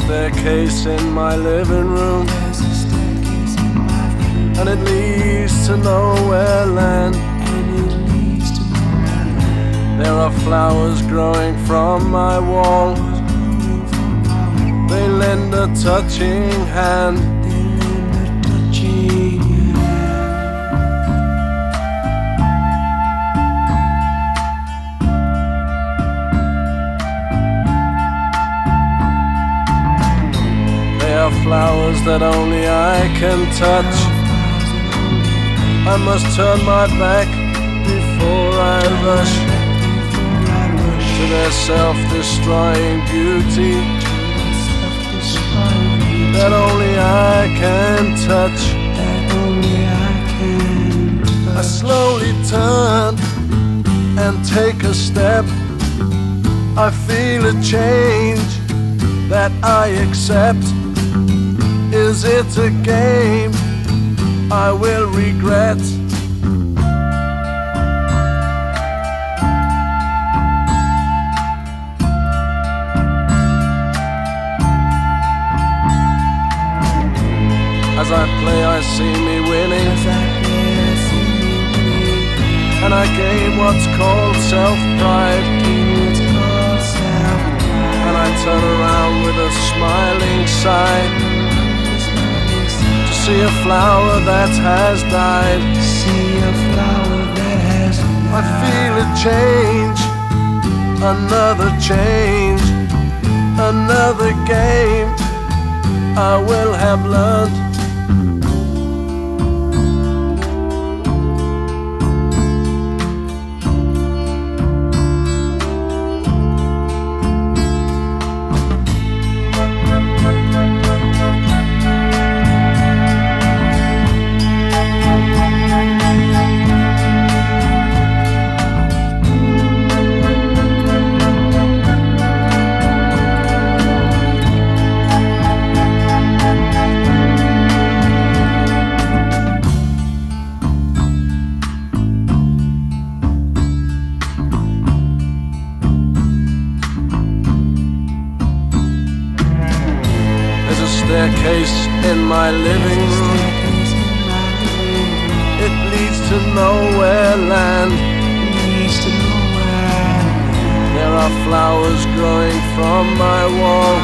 staircase in my living room, and it leads to nowhere land. There are flowers growing from my wall. They lend a touching hand. They are flowers that only I can touch. I must turn my back before I rush to their self-destroying beauty that only I can touch. I slowly turn and take a step. I feel a change that I accept. Is it a game I will regret? As I play, I see me winning, and I gain what's called self-pride. And I turn around with a smiling sigh to see a flower that has died. I feel a change, another change, another game I will have learned. Staircase in my living room, it leads to nowhere land. There are flowers growing from my wall.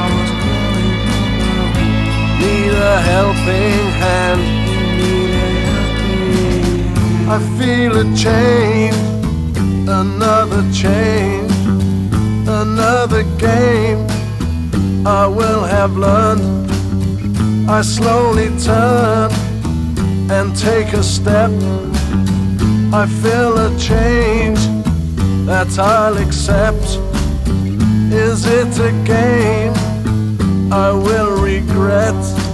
Need a helping hand. I feel a change, another change, another game I will have learned. I slowly turn and take a step. I feel a change that I'll accept. Is it a game I will regret?